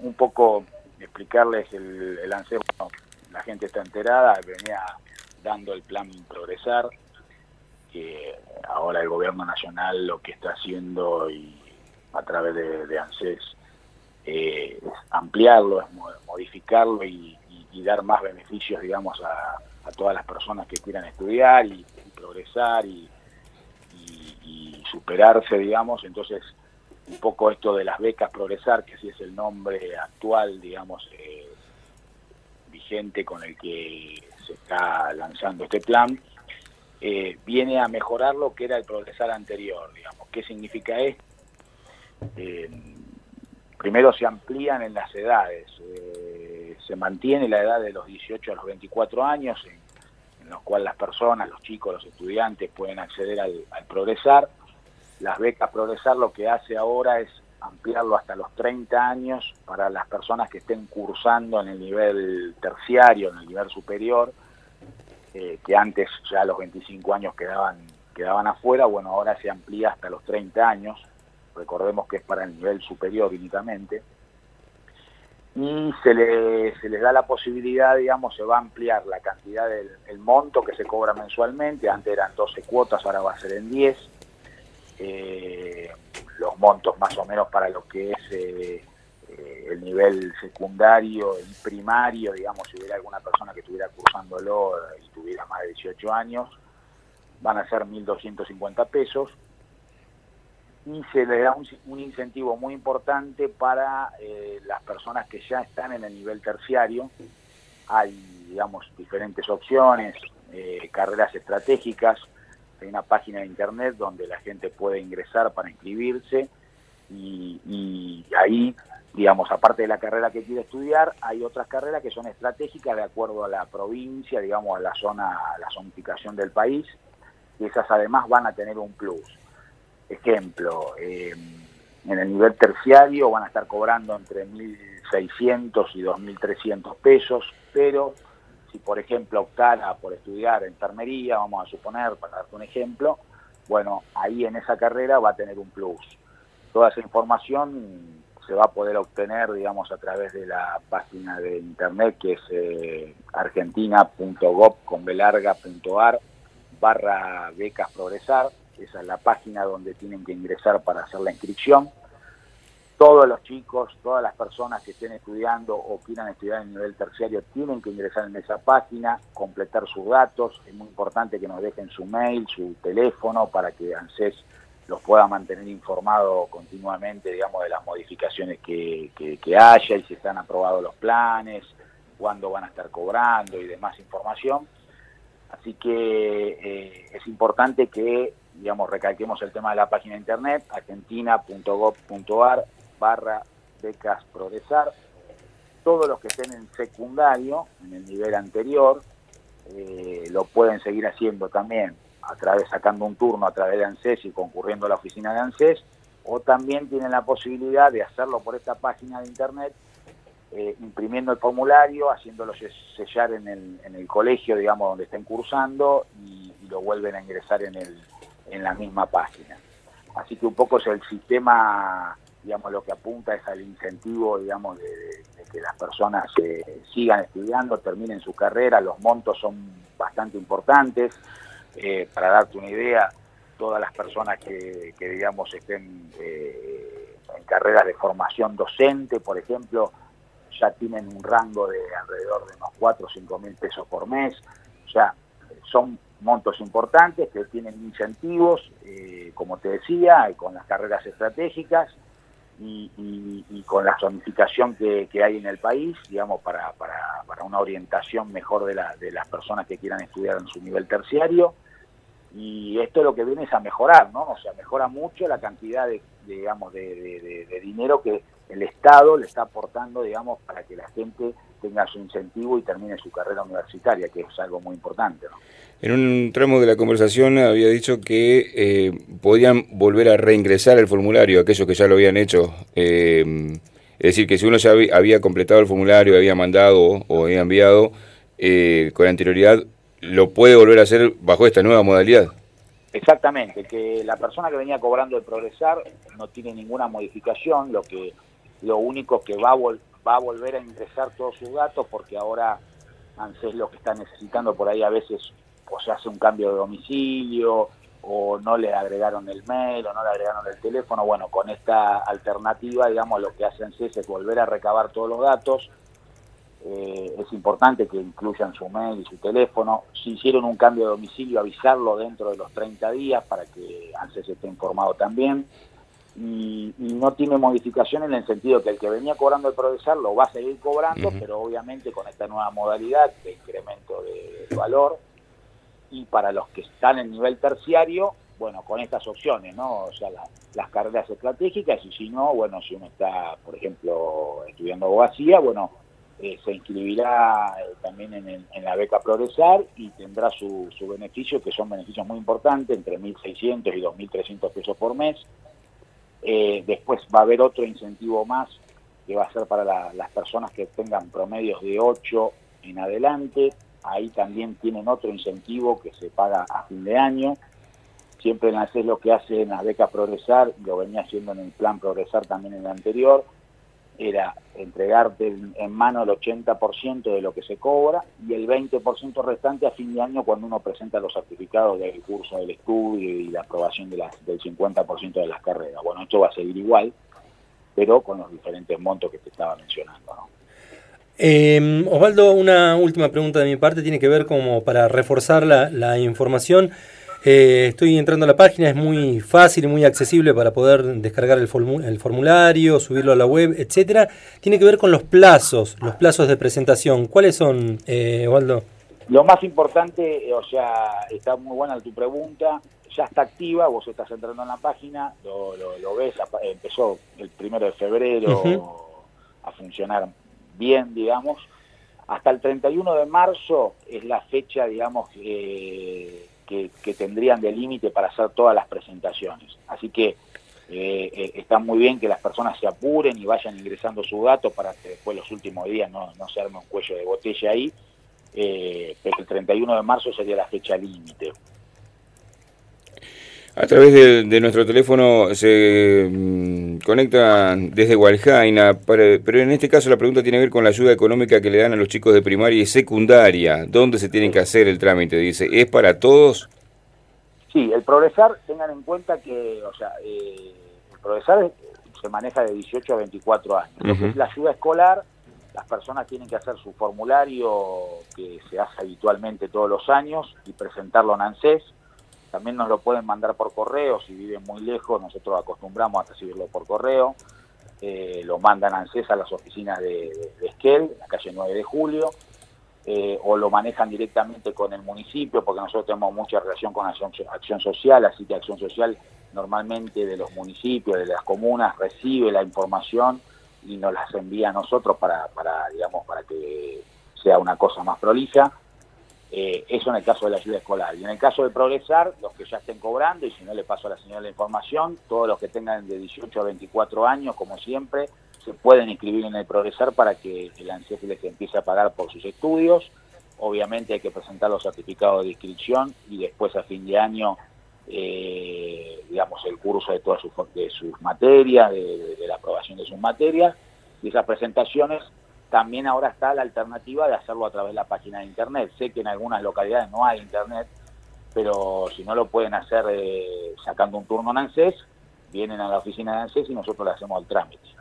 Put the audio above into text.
un poco explicarles el ANSES. Bueno, la gente está enterada, venía dando el plan Progresar, que ahora el gobierno nacional lo que está haciendo y a través de ANSES es ampliarlo, es modificarlo y dar más beneficios, digamos, a todas las personas que quieran estudiar y progresar y superarse, digamos. Entonces, un poco esto de las becas Progresar, que así es el nombre actual, digamos, vigente con el que se está lanzando este plan, viene a mejorar lo que era el Progresar anterior, digamos. ¿Qué significa esto? Primero se amplían en las edades, se mantiene la edad de los 18 a los 24 años, en los cuales las personas, los chicos, los estudiantes pueden acceder al Progresar. Las becas Progresar lo que hace ahora es ampliarlo hasta los 30 años para las personas que estén cursando en el nivel terciario, en el nivel superior, que antes ya a los 25 años quedaban afuera. Bueno, ahora se amplía hasta los 30 años, recordemos que es para el nivel superior únicamente, y se les da la posibilidad, digamos, se va a ampliar la cantidad el monto que se cobra mensualmente. Antes eran 12 cuotas, ahora va a ser en 10, los montos más o menos para lo que es el nivel secundario y primario, digamos, si hubiera alguna persona que estuviera cursándolo y tuviera más de 18 años, van a ser 1.250 pesos, y se le da un incentivo muy importante para las personas que ya están en el nivel terciario. Hay, digamos, diferentes opciones, carreras estratégicas. Hay una página de internet donde la gente puede ingresar para inscribirse y ahí, digamos, aparte de la carrera que quiere estudiar, hay otras carreras que son estratégicas de acuerdo a la provincia, digamos, a la zonificación del país, y esas además van a tener un plus. Ejemplo, en el nivel terciario van a estar cobrando entre 1.600 y 2.300 pesos, pero si por ejemplo optara por estudiar enfermería, vamos a suponer, para darte un ejemplo, bueno, ahí en esa carrera va a tener un plus. Toda esa información se va a poder obtener, digamos, a través de la página de internet, que es argentina.gov.ar/becas Progresar. Esa es la página donde tienen que ingresar para hacer la inscripción. Todos los chicos, todas las personas que estén estudiando o quieran estudiar en nivel terciario tienen que ingresar en esa página, completar sus datos. Es muy importante que nos dejen su mail, su teléfono, para que ANSES los pueda mantener informados continuamente, digamos, de las modificaciones que haya y si están aprobados los planes, cuándo van a estar cobrando y demás información. Así que es importante que, digamos, recalquemos el tema de la página de internet, argentina.gov.ar/becas Progresar. Todos los que estén en secundario, en el nivel anterior, lo pueden seguir haciendo también sacando un turno a través de ANSES y concurriendo a la oficina de ANSES, o también tienen la posibilidad de hacerlo por esta página de internet, imprimiendo el formulario, haciéndolo sellar en el colegio, digamos, donde estén cursando, y lo vuelven a ingresar en la misma página. Así que un poco es el sistema, digamos, lo que apunta es al incentivo, digamos, de que las personas sigan estudiando, terminen su carrera. Los montos son bastante importantes. Para darte una idea, todas las personas que digamos, estén en carreras de formación docente, por ejemplo, ya tienen un rango de alrededor de unos 4 o 5 mil pesos por mes. O sea, son montos importantes que tienen incentivos, como te decía, con las carreras estratégicas y con la zonificación que hay en el país, digamos, para una orientación mejor de las personas que quieran estudiar en su nivel terciario. Y esto lo que viene es a mejorar, ¿no? O sea, mejora mucho la cantidad de dinero que el Estado le está aportando, digamos, para que la gente tenga su incentivo y termine su carrera universitaria, que es algo muy importante, ¿no? En un tramo de la conversación había dicho que podían volver a reingresar el formulario, aquellos que ya lo habían hecho. Es decir, que si uno ya había completado el formulario, había mandado o había enviado con anterioridad, lo puede volver a hacer bajo esta nueva modalidad. Exactamente, que la persona que venía cobrando el Progresar no tiene ninguna modificación. Lo único que va va a volver a ingresar todos sus datos, porque ahora ANSES lo que está necesitando por ahí a veces o se hace un cambio de domicilio, o no le agregaron el mail, o no le agregaron el teléfono. Bueno, con esta alternativa, digamos, lo que hace ANSES es volver a recabar todos los datos. Es importante que incluyan su mail y su teléfono. Si hicieron un cambio de domicilio, avisarlo dentro de los 30 días para que ANSES esté informado también. Y no tiene modificación en el sentido que el que venía cobrando el Prodesar lo va a seguir cobrando, pero obviamente con esta nueva modalidad de incremento de valor. Y para los que están en nivel terciario, bueno, con estas opciones, ¿no? O sea, las carreras estratégicas, y si no, bueno, si uno está, por ejemplo, estudiando abogacía, bueno, se inscribirá también en la beca Progresar y tendrá su beneficio, que son beneficios muy importantes, entre 1.600 y 2.300 pesos por mes. Después va a haber otro incentivo más, que va a ser para las personas que tengan promedios de 8 en adelante. Ahí también tienen otro incentivo que se paga a fin de año. Siempre en ANSES lo que hace en las becas Progresar, lo venía haciendo en el plan Progresar también en el anterior, era entregarte en mano el 80% de lo que se cobra y el 20% restante a fin de año, cuando uno presenta los certificados del curso del estudio y la aprobación del 50% de las carreras. Bueno, esto va a seguir igual, pero con los diferentes montos que te estaba mencionando, ¿no? Osvaldo, una última pregunta de mi parte, tiene que ver como para reforzar la información. Estoy entrando a la página, es muy fácil y muy accesible para poder descargar el formulario, subirlo a la web, etcétera. Tiene que ver con los plazos de presentación. ¿Cuáles son, Osvaldo? Lo más importante, o sea, está muy buena tu pregunta, ya está activa, vos estás entrando en la página, lo ves, empezó el 1 de febrero a funcionar bien, digamos. Hasta el 31 de marzo es la fecha, digamos, que tendrían de límite para hacer todas las presentaciones. Así que está muy bien que las personas se apuren y vayan ingresando sus datos para que después los últimos días no se arme un cuello de botella ahí, pero el 31 de marzo sería la fecha límite. A través de nuestro teléfono se conecta desde Hualjaina, pero en este caso la pregunta tiene que ver con la ayuda económica que le dan a los chicos de primaria y secundaria. ¿Dónde se tienen que hacer el trámite? Dice, ¿es para todos? Sí, el Progresar, tengan en cuenta que, o sea, el Progresar se maneja de 18 a 24 años. Lo que es la ayuda escolar, las personas tienen que hacer su formulario que se hace habitualmente todos los años y presentarlo en ANSES. También nos lo pueden mandar por correo, si viven muy lejos, nosotros acostumbramos a recibirlo por correo. Lo mandan a ANSES a las oficinas de Esquel, en la calle 9 de Julio, o lo manejan directamente con el municipio, porque nosotros tenemos mucha relación con Acción Social, así que Acción Social normalmente de los municipios, de las comunas, recibe la información y nos las envía a nosotros para que sea una cosa más prolija. Eso en el caso de la ayuda escolar. Y en el caso de Progresar, los que ya estén cobrando, y si no le paso a la señora la información, todos los que tengan de 18 a 24 años, como siempre, se pueden inscribir en el Progresar para que el ANSES les empiece a pagar por sus estudios. Obviamente hay que presentar los certificados de inscripción y después a fin de año, digamos, el curso de todas sus materias, de la aprobación de sus materias. Y esas presentaciones, también ahora está la alternativa de hacerlo a través de la página de internet. Sé que en algunas localidades no hay internet, pero si no lo pueden hacer sacando un turno en ANSES, vienen a la oficina de ANSES y nosotros le hacemos el trámite.